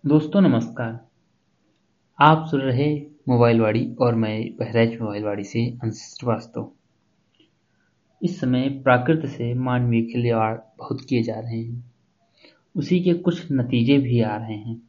दोस्तों नमस्कार। आप सुन रहे मोबाइल वाड़ी और मैं बहराइच मोबाइल वाड़ी से अंश श्रीवास्तव। इस समय प्राकृत से मानवीय खिलवाड़ बहुत किए जा रहे हैं, उसी के कुछ नतीजे भी आ रहे हैं।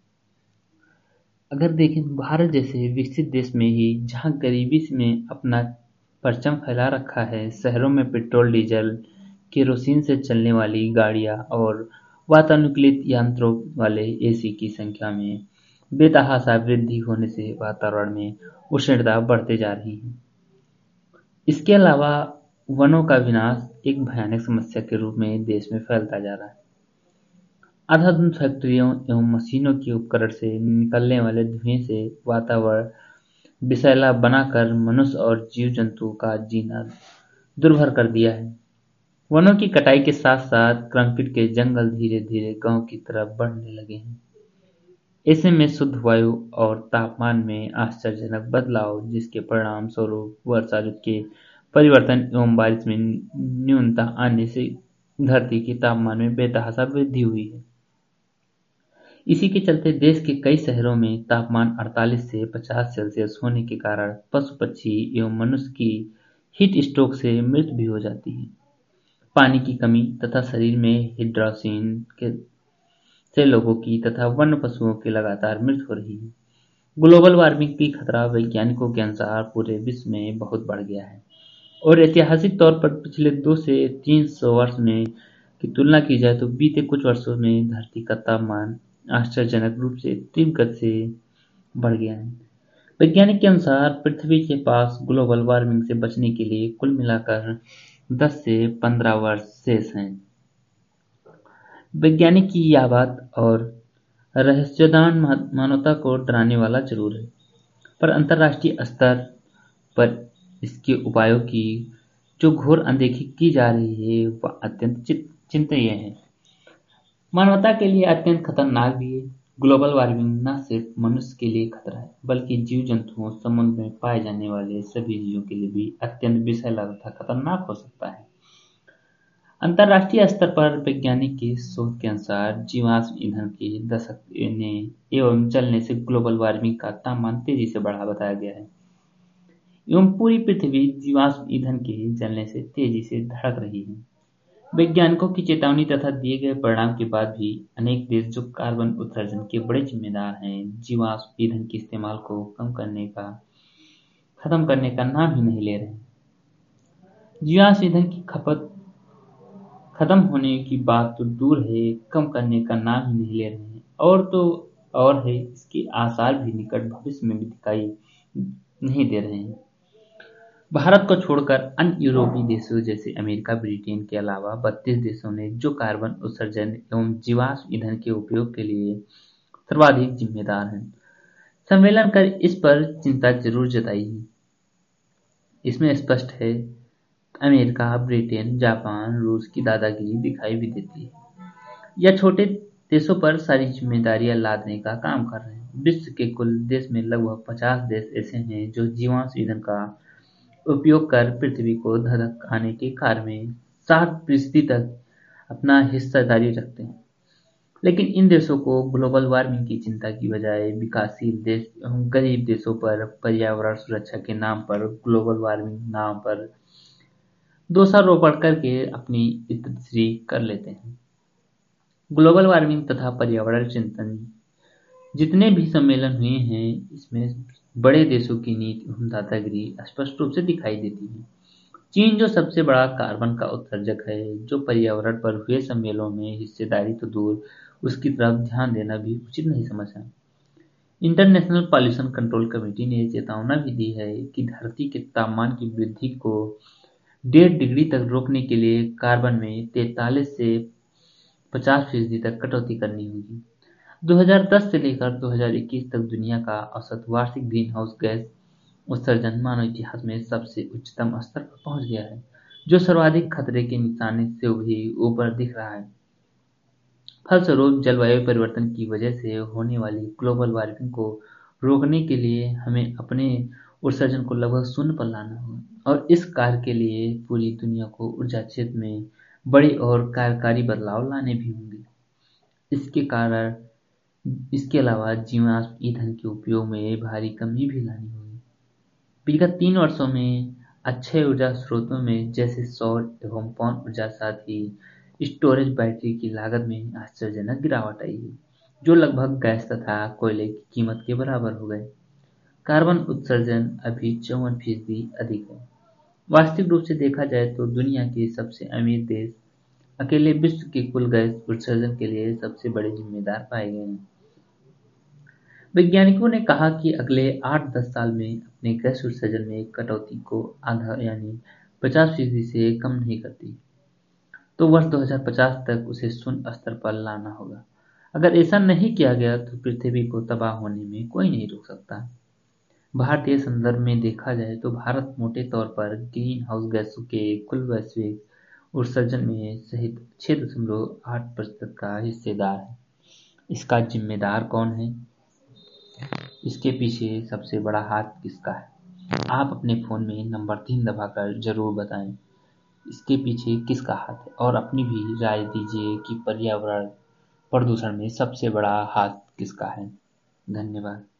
अगर देखें भारत जैसे विकसित देश में ही जहां गरीबी में अपना परचम फैला रखा है, शहरों में पेट्रोल डीजल केरोसिन से चलने वाली गाड़ियां और वातानुकूलित यंत्रों वाले एसी की संख्या में बेतहाशा वृद्धि होने से वातावरण में उष्णता बढ़ते जा रही है। इसके अलावा वनों का विनाश एक भयानक समस्या के रूप में देश में फैलता जा रहा है। अंधाधुंध फैक्ट्रियों एवं मशीनों के उपकरण से निकलने वाले धुएं से वातावरण विषैला बनाकर मनुष्य और जीव जंतुओं का जीना दुर्भर कर दिया है। वनों की कटाई के साथ साथ कंक्रीट के जंगल धीरे धीरे गांव की तरफ बढ़ने लगे हैं। ऐसे में शुद्ध वायु और तापमान में आश्चर्यजनक बदलाव, जिसके परिणाम स्वरूप वर्षा ऋतु के परिवर्तन एवं बारिश में न्यूनता आने से धरती के तापमान में बेतहाशा वृद्धि हुई है। इसी के चलते देश के कई शहरों में तापमान 48 से 50 सेल्सियस होने के कारण पशु पक्षी एवं मनुष्य की हीट स्ट्रोक से मृत्यु भी हो जाती है। पानी की कमी तथा शरीर में हाइड्रोक्सिन के से लोगों की तथा वन्य पशुओं की लगातार मृत्यु हो रही है। ग्लोबल वार्मिंग की खतरा वैज्ञानिकों के अनुसार पूरे विश्व में बहुत बढ़ गया है और ऐतिहासिक तौर पर पिछले 2 से 300 वर्ष में की तुलना की जाए तो बीते कुछ वर्षों में धरती का तापमान आश्चर्यजनक रूप से तीव्र गति से बढ़ गया है। वैज्ञानिक के अनुसार पृथ्वी के पास ग्लोबल वार्मिंग से बचने के लिए कुल मिलाकर 10 से 15 वर्ष शेष हैं। वैज्ञानिक की यह बात और रहस्यदान मानवता को डराने वाला जरूर है, पर अंतर्राष्ट्रीय स्तर पर इसके उपायों की जो घोर अनदेखी की जा रही है वह अत्यंत चिंतनीय है। मानवता के लिए अत्यंत खतरनाक भी है। ग्लोबल वार्मिंग न सिर्फ मनुष्य के लिए खतरा है, बल्कि जीव जंतुओं, समुद्र में पाए जाने वाले सभी जीवों के लिए भी अत्यंत विषैला तथा खतरनाक हो सकता है। अंतर्राष्ट्रीय स्तर पर वैज्ञानिक की शोध के अनुसार जीवाश्म ईंधन के दशकने एवं जलने से ग्लोबल वार्मिंग का तापमान तेजी से बढ़ा बताया गया है एवं पूरी पृथ्वी जीवाश्म ईंधन के जलने से तेजी से धड़क रही है। वैज्ञानिकों की चेतावनी तथा दिए गए परिणाम के बाद भी अनेक देश जो कार्बन उत्सर्जन के बड़े जिम्मेदार हैं, जीवाश्म ईंधन के इस्तेमाल को खत्म करने का नाम ही नहीं ले रहे। जीवाश्म ईंधन की खपत खत्म होने की बात तो दूर है, कम करने का नाम ही नहीं ले रहे हैं और तो और है, इसके आसार भी निकट भविष्य में भी दिखाई नहीं दे रहे हैं। भारत को छोड़कर अन्य यूरोपीय देशों जैसे अमेरिका, ब्रिटेन के अलावा 32 देशों ने जो कार्बन उत्सर्जन एवं जीवाश्म ईंधन के उपयोग के लिए सर्वाधिक जिम्मेदार हैं, सम्मेलन कर इस पर चिंता जरूर जताई है। इसमें स्पष्ट है अमेरिका, ब्रिटेन, जापान, रूस की दादागिरी दिखाई भी देती है। यह छोटे देशों पर सारी जिम्मेदारियां लादने का काम कर रहे हैं। विश्व के कुल देश में लगभग 50 देश ऐसे हैं जो जीवाश्म ईंधन का उपयोग कर पृथ्वी को धधकाने के कार्य में 60% तक अपना हिस्सेदारी रखते हैं। लेकिन इन देशों को ग्लोबल वार्मिंग की चिंता की बजाय विकासशील देश एवं गरीब देशों पर पर्यावरण सुरक्षा के नाम पर, ग्लोबल वार्मिंग नाम पर दोषारोपण करके अपनी इज्जतश्री कर लेते हैं। ग्लोबल वार्मिंग तथा पर्यावरण चिंतन जितने भी सम्मेलन हुए हैं, इसमें बड़े देशों की नीति एवं दादागिरी स्पष्ट रूप से दिखाई देती है। चीन जो सबसे बड़ा कार्बन का उत्सर्जक है, जो पर्यावरण पर हुए सम्मेलनों में हिस्सेदारी तो दूर, उसकी तरफ ध्यान देना भी उचित नहीं समझा। इंटरनेशनल पॉल्यूशन कंट्रोल कमेटी ने चेतावना भी दी है कि धरती के तापमान की वृद्धि को 1.5 डिग्री तक रोकने के लिए कार्बन में 43 से 50% तक कटौती करनी होगी। 2010 से लेकर 2021 तक दुनिया का औसत वार्षिक ग्रीन हाउस गैस उत्सर्जन मानव इतिहास में सबसे उच्चतम स्तर पर पहुंच गया है, जो सर्वाधिक खतरे के निशाने से भी ऊपर दिख रहा है। फलस्वरूप जलवायु परिवर्तन की वजह से होने वाली ग्लोबल वार्मिंग को रोकने के लिए हमें अपने उत्सर्जन को लगभग शून्य पर लाना होगा और इस कार्य के लिए पूरी दुनिया को ऊर्जा क्षेत्र में बड़े और कार्यकारी बदलाव लाने भी होंगे। इसके कारण इसके अलावा जीवाश्म ईंधन के उपयोग में भारी कमी भी लानी होगी। विगत 3 वर्षों में अक्षय ऊर्जा स्रोतों में जैसे सौर एवं पवन ऊर्जा साथ ही स्टोरेज बैटरी की लागत में आश्चर्यजनक गिरावट आई है, जो लगभग गैस तथा कोयले की कीमत के बराबर हो गए। कार्बन उत्सर्जन अभी 54% अधिक है। वास्तविक रूप से देखा जाए तो दुनिया के सबसे अमीर देश अकेले विश्व के कुल गैस उत्सर्जन के लिए सबसे बड़े जिम्मेदार पाए गए हैं। वैज्ञानिकों ने कहा कि अगले 8-10 साल में अपने गैस उत्सर्जन में कटौती को आधा यानी 50% से कम नहीं करती, तो वर्ष 2050 तक उसे शून्य स्तर पर लाना होगा। अगर ऐसा नहीं किया गया तो पृथ्वी को तबाह होने में कोई नहीं रोक सकता। भारतीय संदर्भ में देखा जाए तो भारत मोटे तौर पर ग्रीन हाउस गैसों के कुल वैश्विक उत्सर्जन में सहित 6.8% का हिस्सेदार है। इसका जिम्मेदार कौन है? इसके पीछे सबसे बड़ा हाथ किसका है? आप अपने फोन में नंबर 3 दबाकर जरूर बताएं इसके पीछे किसका हाथ है, और अपनी भी राय दीजिए कि पर्यावरण प्रदूषण में सबसे बड़ा हाथ किसका है। धन्यवाद।